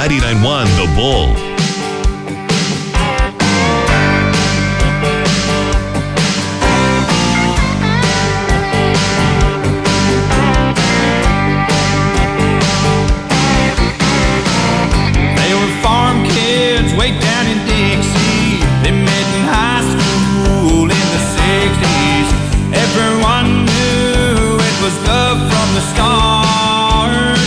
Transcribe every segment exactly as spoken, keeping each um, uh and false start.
ninety-nine point one The Bull. Way down in Dixie, they met in high school in the sixties. Everyone knew it was love from the start.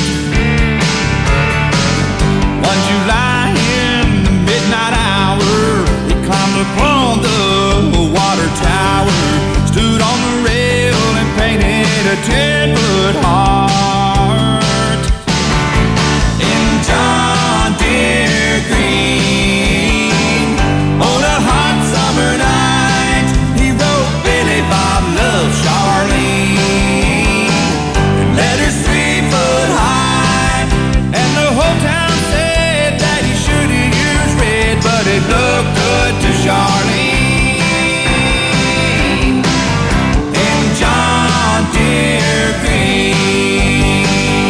One July in the midnight hour, he climbed upon the water tower, stood on the rail and painted a ten-foot heart in John Deere green. Look good to Charlene in John Deere green.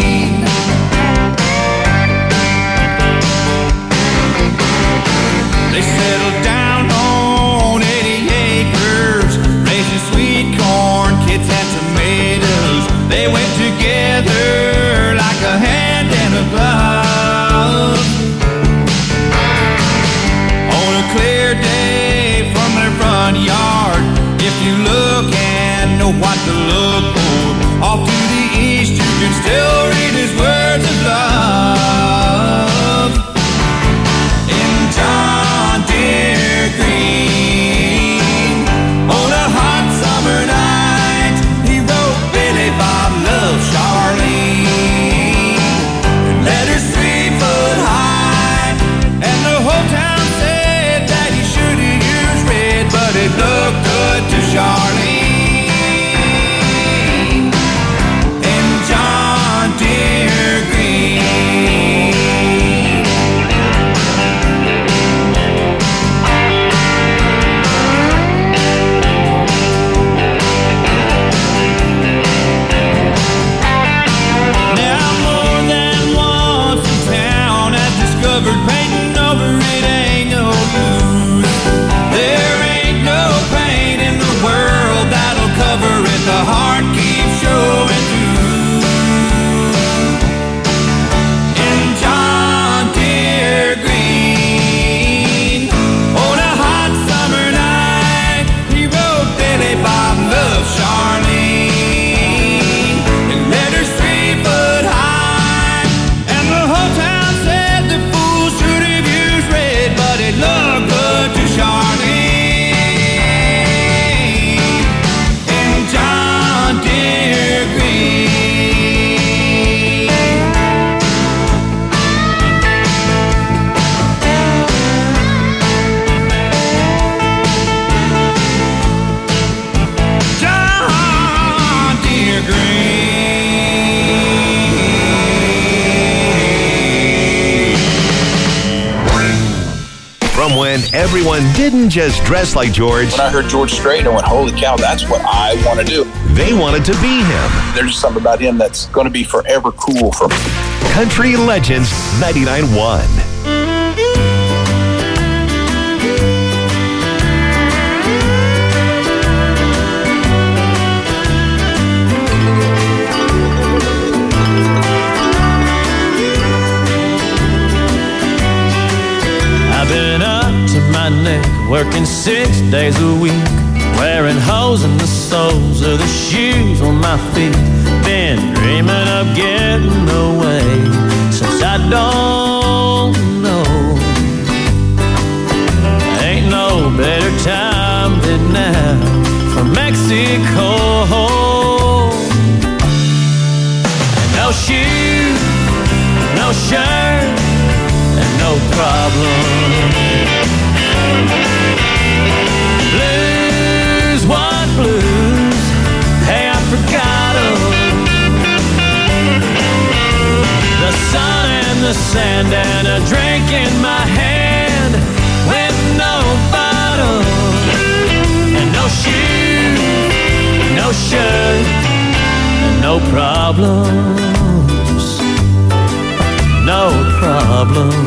They settled down on eighty acres, raising sweet corn, kids and tomatoes. They went together like a hand and a glove. Clear day from their front yard. If you look and know what to look for, off to the east you can still read his words of love in John Deere green. On a hot summer night, he wrote Billy Bob loves Charlene. Letters three foot high, and the whole town but it looked good to Charlene in John Deere green. Now more than once in town I've discovered painting over it ain't no use. There pain in the world that'll cover it, the heart keeps showing through. In John Deere green, on a hot summer night, he wrote Billy Bob loves Charlene, and letters three foot high, and the whole town said the fool should have used red, but it looked good to Charlene. From when everyone didn't just dress like George. When I heard George Strait, I went, holy cow, that's what I want to do. They wanted to be him. There's just something about him that's going to be forever cool for me. Country Legends ninety-nine point one. Working six days a week, wearing holes in the soles of the shoes on my feet. Been dreaming of getting away since I don't know. Ain't no better time than now for Mexico. And no shoes, no shirt, and no problem. Blues, what blues? Hey, I forgot 'em. The sun and the sand and a drink in my hand with no bottle and no shoes, no shirt, and no problems, no problems.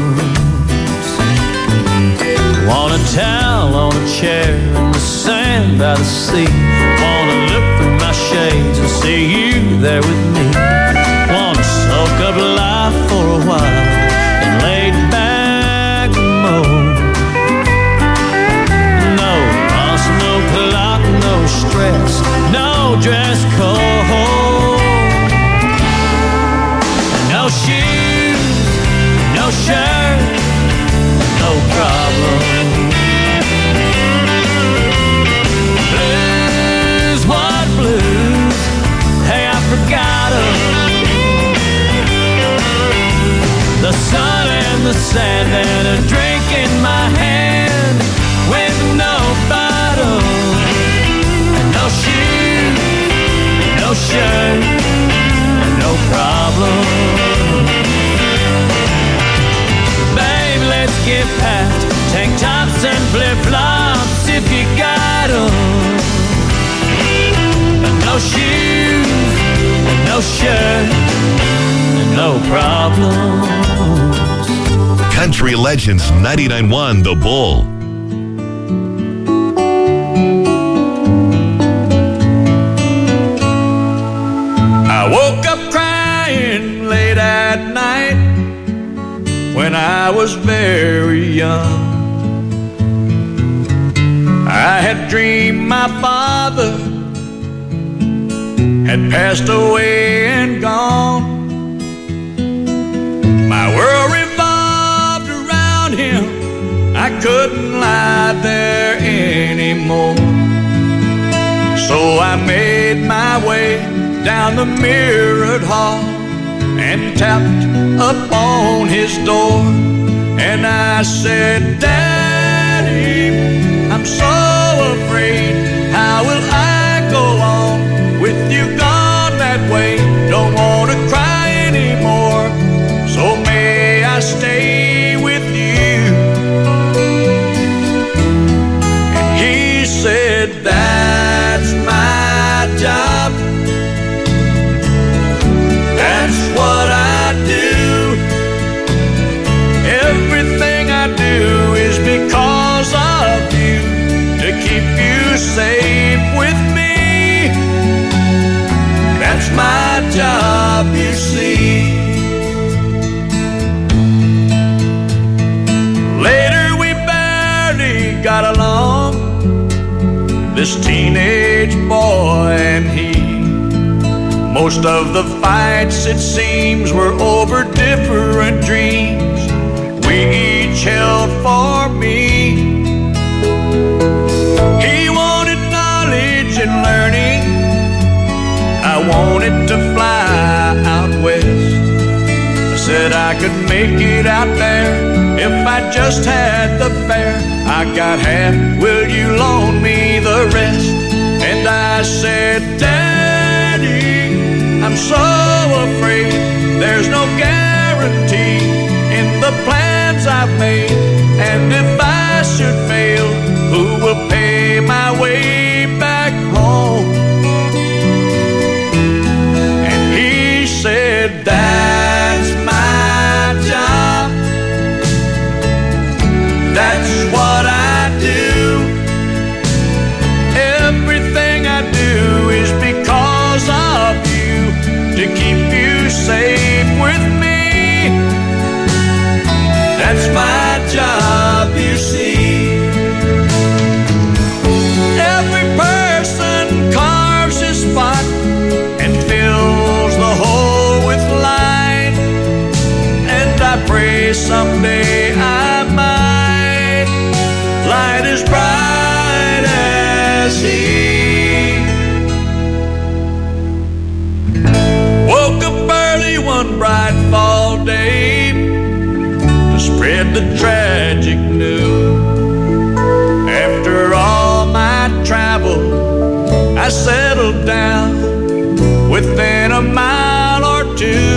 see. Wanna look through my shades and see you there with me. Wanna soak up life for a while and lay back mode. No fuss, no clock, no stress, no dress code. No shoes, no shirt, no problem. Blues, what blues? Hey, I forgot 'em. The sun and the sand and a drink in my hand with no bottle and no shoes, no shirt, no problem. Babe, let's get past tank tops and flip-flops if you got 'em. No shoes, no shirt, no problems. Country Legends ninety-nine point one The Bull. I woke up crying late at night when I was very young. I had dreamed my father had passed away and gone. My world revolved around him. I couldn't lie there anymore. So I made my way down the mirrored hall and tapped upon his door. And I said, Daddy, I'm so afraid. How will I go on with you gone that way? Don't want to cry anymore, so may I stay with you? And he said, that's my job. That's what I do. Everything I do is because of you, to keep you safe with me. That's my job, you see. Later we barely got along, this teenage boy and he. Most of the fights, it seems, were over different dreams we each held for me. He wanted knowledge and learning. I wanted to fly out west. I said I could make it out there if I just had the fare. I got half, will you loan me the rest? And I said, Daddy, I'm so afraid there's no guarantee in the plans I've made. And if I should fail, who will pay my way back home? And he said, that's my job. That's what I do. Everything I do is because of you, to keep you safe with me. That's my job, you see. Every person carves his spot and fills the hole with light. And I pray someday I might light as bright as he. Woke up early one bright fall day to spread the tragic news. After all my travel, I settled down within a mile or two.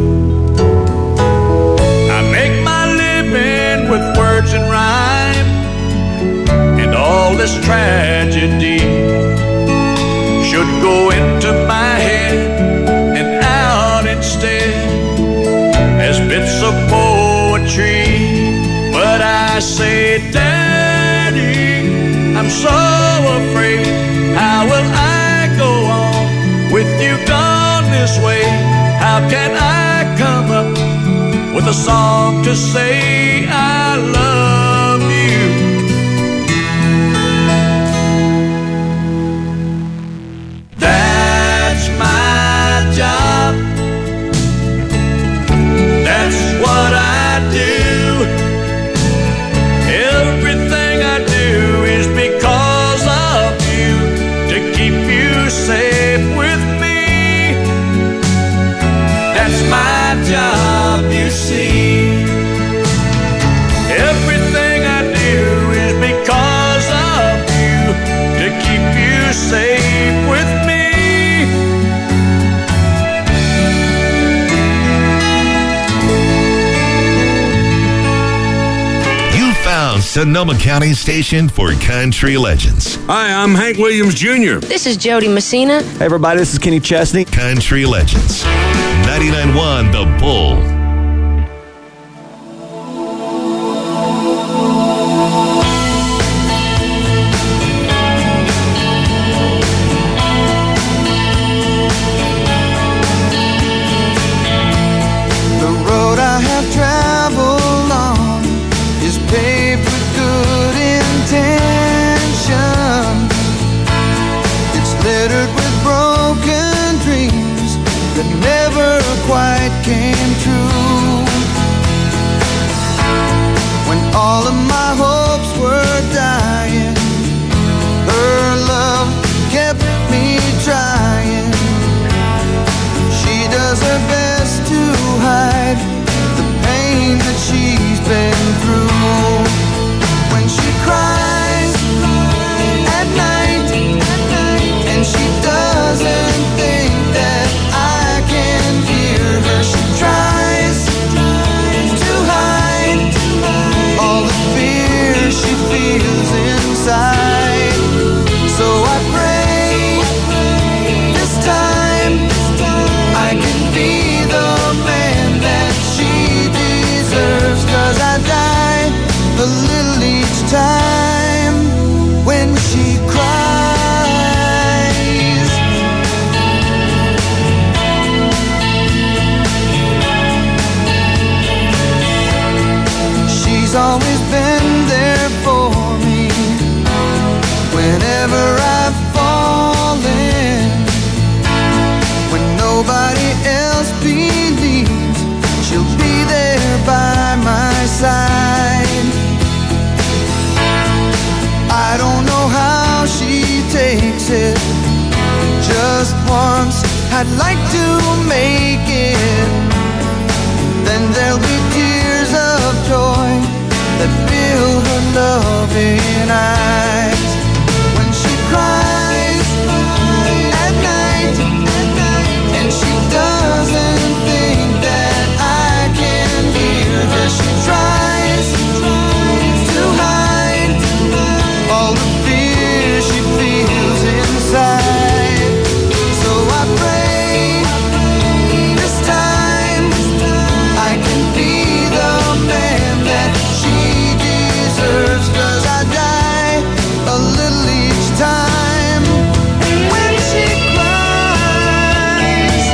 I make my living with words and rhyme, and all this tragedy should go into my head and out instead as bits of poetry. But I say, Daddy, I'm so afraid, how you've gone this way, how can I come up with a song to say I love you? That's my job. That's what I do. Everything I do is because of you, to keep you safe with me. That's my job, you see. Everything I do is because of you, to keep you safe with me. Found Sonoma County station for country legends. Hi, I'm Hank Williams Junior This is Jody Messina. Hey, everybody, this is Kenny Chesney. Country legends. ninety-nine point one The Bull. Quite came true. When all of my hopes were dying, her love kept me trying. She does her best to hide the pain that she's been through. When she cries at night, and she doesn't think that I can hear her, she tries to hide all the fear she feels inside. So I pray this time I can be the man that she deserves, 'cause I die a little each time when she cries. She's always been there for me whenever I've fallen. When nobody else believes, she'll be there by my side. I don't know how she takes it. Just once I'd like to make it. Then there'll be tears of joy that fill her loving eyes. When she cries at night, and she doesn't think that I can hear her, she tries to hide all the fear she feels inside. So I pray this time I can be the man that she deserves, 'cause I die a little each time when she cries.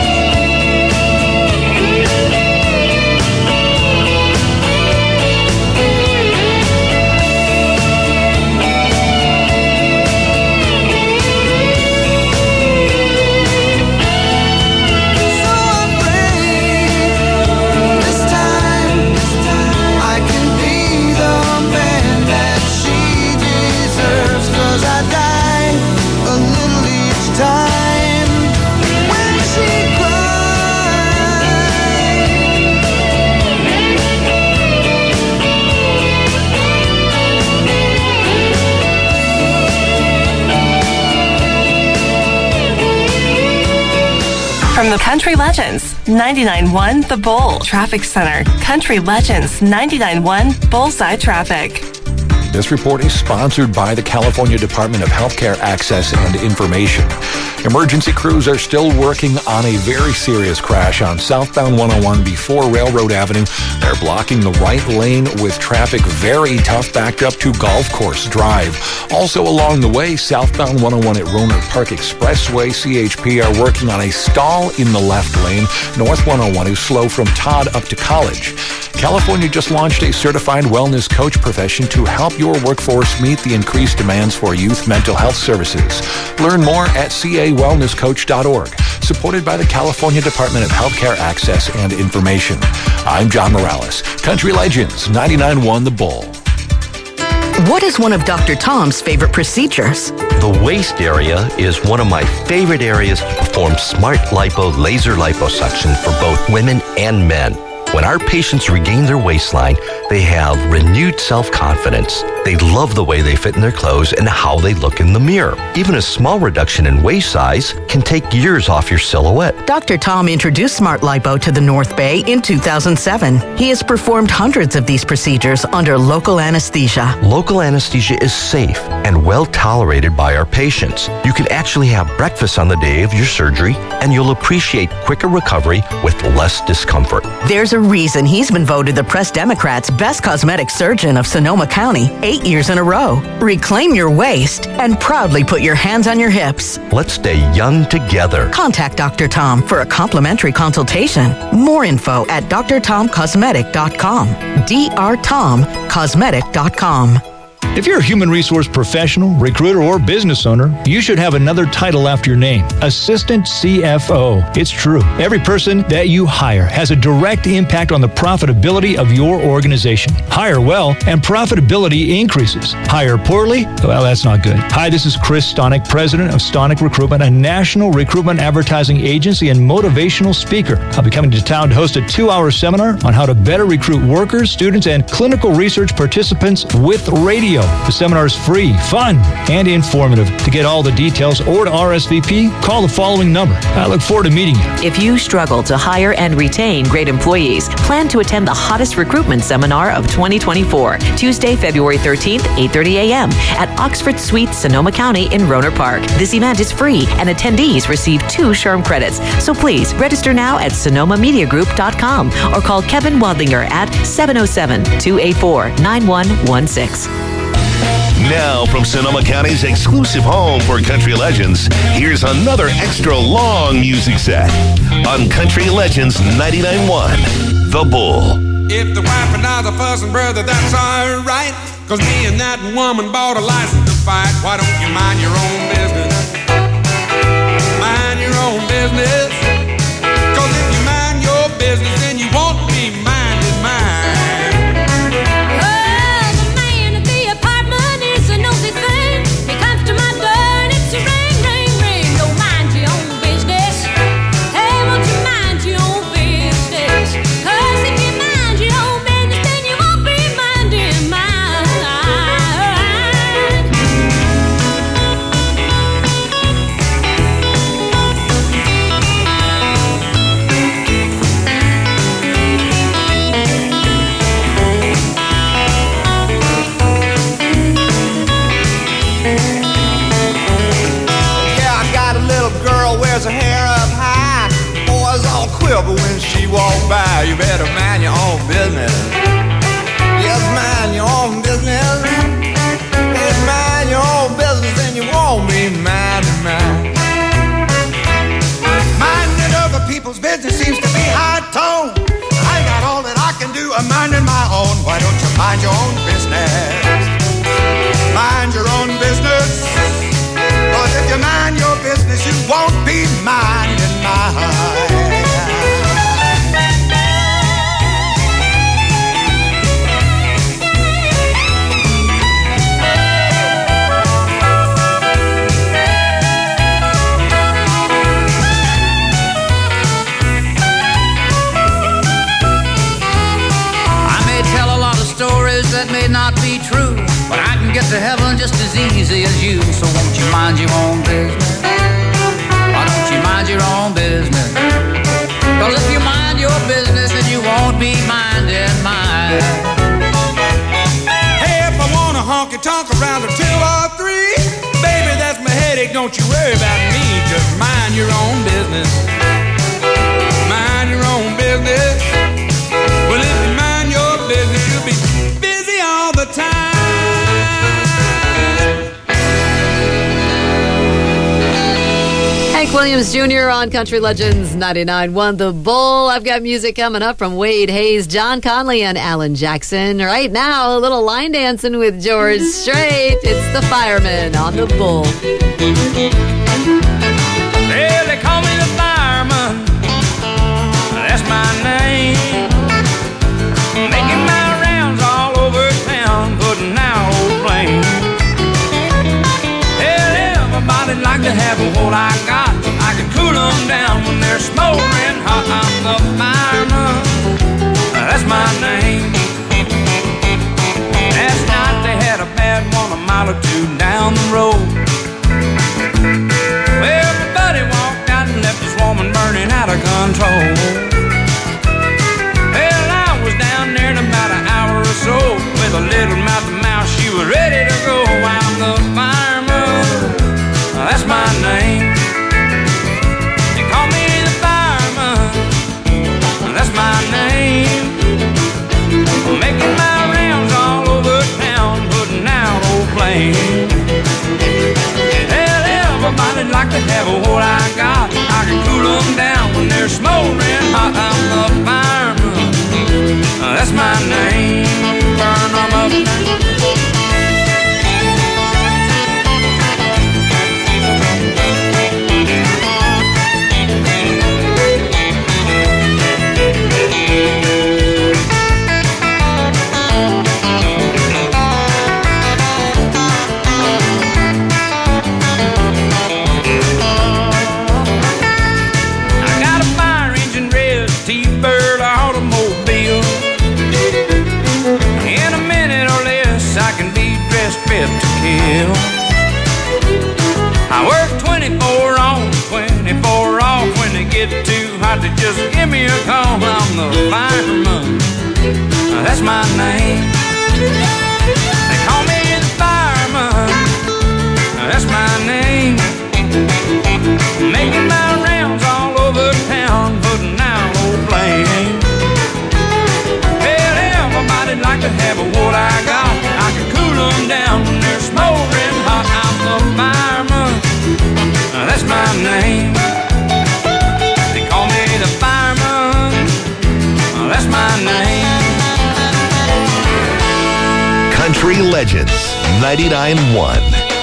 So I pray this time I can be the man that she deserves, 'cause I die a little each time when she From the Country Legends, ninety-nine point one The Bull Traffic Center. Country Legends, ninety-nine point one Bullseye Traffic. This report is sponsored by the California Department of Healthcare Access and Information. Emergency crews are still working on a very serious crash on southbound one oh one before Railroad Avenue. They're blocking the right lane with traffic very tough backed up to Golf Course Drive. Also along the way, southbound one oh one at Rohnert Park Expressway, C H P are working on a stall in the left lane. North one oh one is slow from Todd up to College. California just launched a certified wellness coach profession to help your workforce meet the increased demands for youth mental health services. Learn more at c a wellness coach dot org, supported by the California Department of Healthcare Access and Information. I'm John Morales. Country Legends, ninety-nine point one The Bull. What is one of Doctor Tom's favorite procedures? The waist area is one of my favorite areas to perform smart lipo laser liposuction for both women and men. When our patients regain their waistline, they have renewed self-confidence. They love the way they fit in their clothes and how they look in the mirror. Even a small reduction in waist size can take years off your silhouette. Doctor Tom introduced Smart Lipo to the North Bay in two thousand seven. He has performed hundreds of these procedures under local anesthesia. Local anesthesia is safe and well tolerated by our patients. You can actually have breakfast on the day of your surgery, and you'll appreciate quicker recovery with less discomfort. There's a reason he's been voted the Press Democrat's best cosmetic surgeon of Sonoma County eight years in a row. Reclaim your waist and proudly put your hands on your hips. Let's stay young together. Contact Doctor Tom for a complimentary consultation. More info at d r tom cosmetic dot com. d r tom cosmetic dot com. If you're a human resource professional, recruiter, or business owner, you should have another title after your name, Assistant C F O. It's true. Every person that you hire has a direct impact on the profitability of your organization. Hire well, and profitability increases. Hire poorly? Well, that's not good. Hi, this is Chris Stonick, president of Stonick Recruitment, a national recruitment advertising agency and motivational speaker. I'll be coming to town to host a two-hour seminar on how to better recruit workers, students, and clinical research participants with radio. The seminar is free, fun, and informative. To get all the details or to R S V P, call the following number. I look forward to meeting you. If you struggle to hire and retain great employees, plan to attend the hottest recruitment seminar of twenty twenty-four, Tuesday, February thirteenth, eight thirty a.m. at Oxford Suite, Sonoma County in Rohnert Park. This event is free, and attendees receive two SHRM credits. So please register now at sonoma media group dot com or call Kevin Wadlinger at seven oh seven, two eight four, nine one one six. Now, from Sonoma County's exclusive home for country legends, here's another extra long music set on Country Legends ninety-nine point one The Bull. If the wife and I's a fussing, brother, that's all right. Cause me and that woman bought a license to fight. Why don't you mind your own business? Mind your own business. Cause if you mind your business, then you won't be minding mine. Her hair up high, boys all quiver when she walk by. You better mind your own business. Yes, mind your own business. Yes, mind your own business, and you won't be minding mine. Minding other people's business seems to be high tone. I got all that I can do. I'm minding my own. Why don't you mind your own business? Mind your own business. Cause if you mind your business, you won't be minding mine. I may tell a lot of stories that may not be true, but I can get to heaven just as easy as you. So won't you mind your own business? Why don't you mind your own business? Cause if you mind your business, then you won't be minding mine. Hey, if I wanna honk honky-tonk around the two or three. Baby, that's my headache, don't you worry about me. Just mind your own business. Mind your own business. Well, if you mind your business, you'll be busy all the time. Hank Williams Junior on Country Legends ninety-nine point one The Bull. I've got music coming up from Wade Hayes, John Conley, and Alan Jackson. Right now, a little line dancing with George Strait. It's the Fireman on The Bull. Well, they call me the fireman. That's my name. Making my rounds all over town, putting out old flames. Hell, everybody like to have what I got. I can cool them down when they're smoldering hot. I'm the fireman. That's my name. Last night they had a bad one a mile or two down the road. Well, everybody walked out and left this woman burning out of control. Well, I was down there in about an hour or so with a little mouth to mouth. She was ready to go. I'm the fireman. That's my name. They call me the fireman. That's my name. Making my rounds all over town, putting out old flames. Hell, everybody like to have what I got. I can cool them down when they're smoldering hot. I'm the fireman. That's my name. Burn them up now. I work twenty-four on, twenty-four off. When they get too hot, they just give me a call. I'm the fireman. That's my name. They call me the fireman. That's my name. Making my rounds all over town, putting out old flames. Well, everybody like to have what I got. I can cool them down when they're smoldering hot. I'm the fireman. That's my name. They call me the fireman. That's my name. Country Legends ninety-nine point one.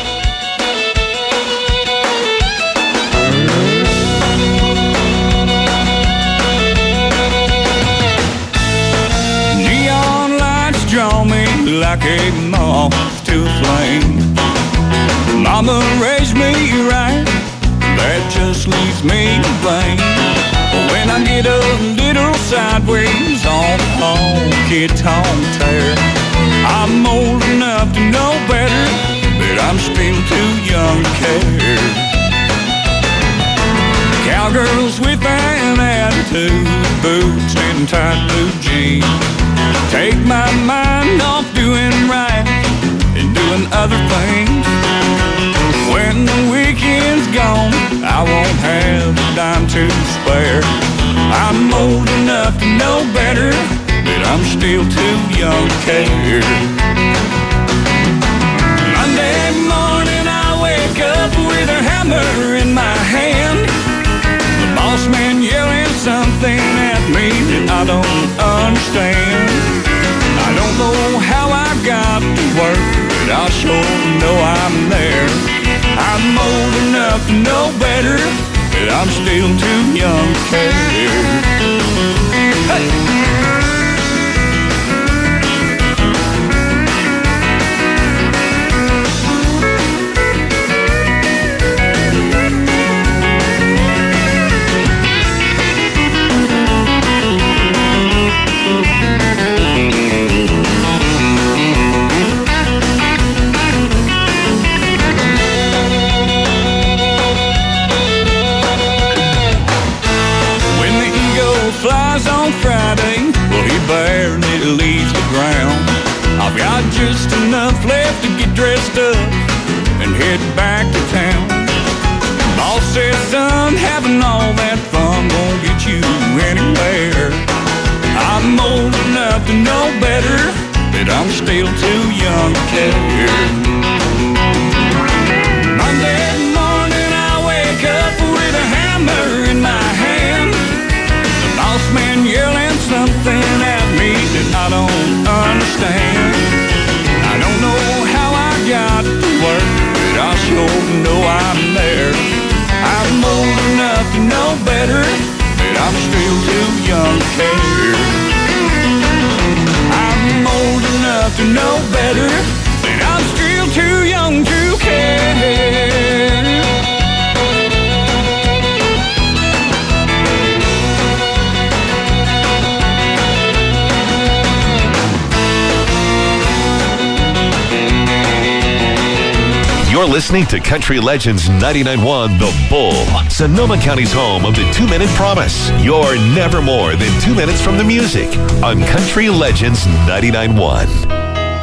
Draw me like a moth to a flame. Mama raised me right, that just leaves me plain. But when I get a little sideways on honky-tonk tear, I'm old enough to know better, but I'm still too young to care. Cowgirls with an attitude, boots and tight blue jeans, take my mind off doing right and doing other things. When the weekend's gone, I won't have a dime to spare. I'm old enough to know better, but I'm still too young to care. Monday morning I wake up with a hammer in my hand, the boss man yelling something at me that I don't understand. I don't know how I got to work, but I sure know I'm there. I'm old enough to know better, but I'm still too young to care. Hey! On Friday, well, he barely leaves the ground. I've got just enough left to get dressed up and head back to town. Boss says, son, having all that fun won't get you anywhere. I'm old enough to know better, but I'm still too young to care. Monday morning I wake up with a hammer in my hand. The boss man yelling something at me that I don't understand. I don't know how I got to work, but I sure know I'm there. I'm old enough to know better, but I'm still too young to care. I'm old enough to know better, but I'm still too young to care. You're listening to Country Legends ninety-nine point one The Bull, Sonoma County's home of the two-minute promise. You're never more than two minutes from the music on Country Legends ninety-nine point one.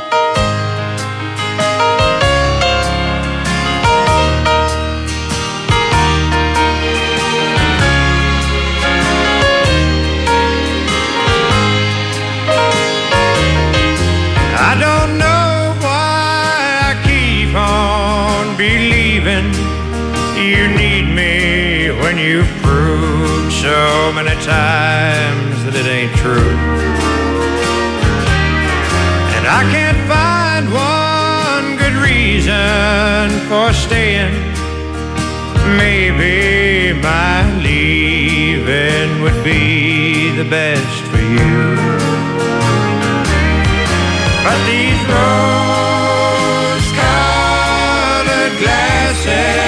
You need me when you've proved so many times that it ain't true. And I can't find one good reason for staying. Maybe my leaving would be the best for you. But these rose-colored glasses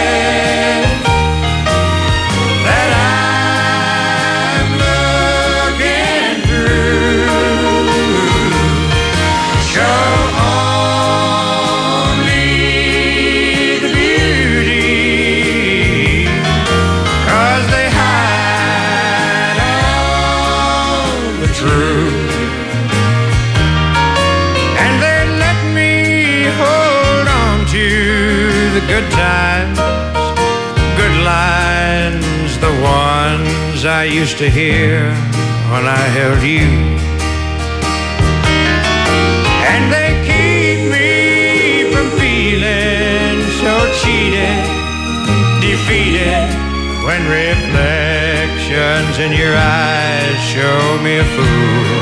good times, good lines, the ones I used to hear when I held you. And they keep me from feeling so cheated, defeated, when reflections in your eyes show me a fool.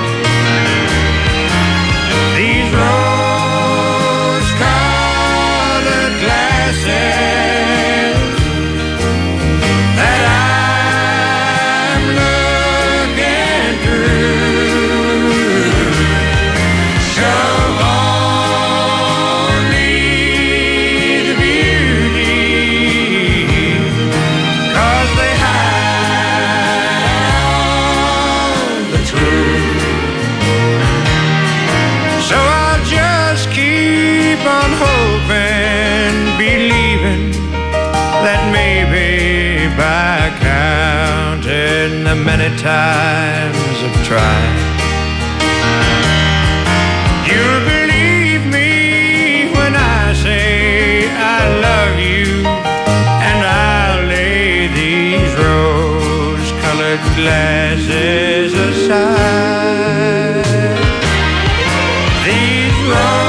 These roads that I'm looking through show only the beauty, 'cause they hide all the truth. So I'll just keep on hoping, believing that maybe by counting the many times I've tried, you'll believe me when I say I love you, and I'll lay these rose-colored glasses aside. These rose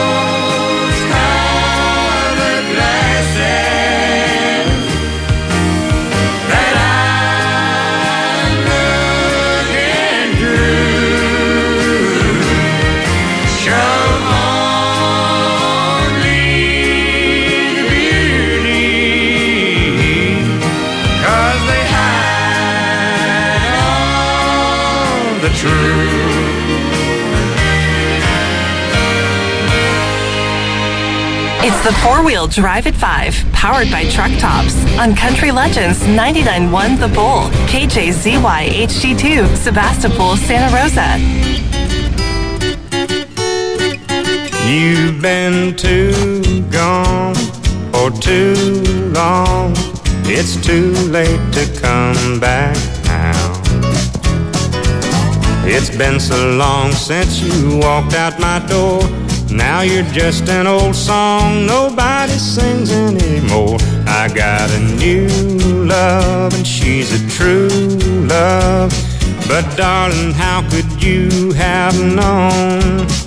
It's the four-wheel drive at five, powered by Truck Tops on Country Legends ninety-nine point one The Bull, K J Z Y H D two, Sebastopol, Santa Rosa. You've been too gone for too long. It's too late to come back now. It's been so long since you walked out my door. Now you're just an old song nobody sings anymore. I got a new love and she's a true love. But darling, how could you have known